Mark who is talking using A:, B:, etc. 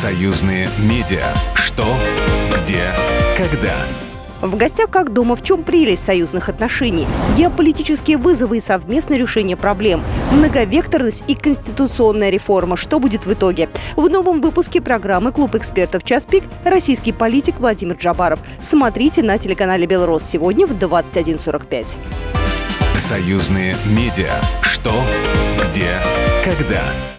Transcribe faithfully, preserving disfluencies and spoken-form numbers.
A: Союзные медиа. Что, где, когда.
B: В гостях «Как дома», в чем прелесть союзных отношений, геополитические вызовы и совместное решение проблем, многовекторность и конституционная реформа. Что будет в итоге? В новом выпуске программы «Клуб экспертов. Час пик» российский политик Владимир Джабаров. Смотрите на телеканале «Белрос» сегодня в двадцать один сорок пять.
A: Союзные медиа. Что, где, когда.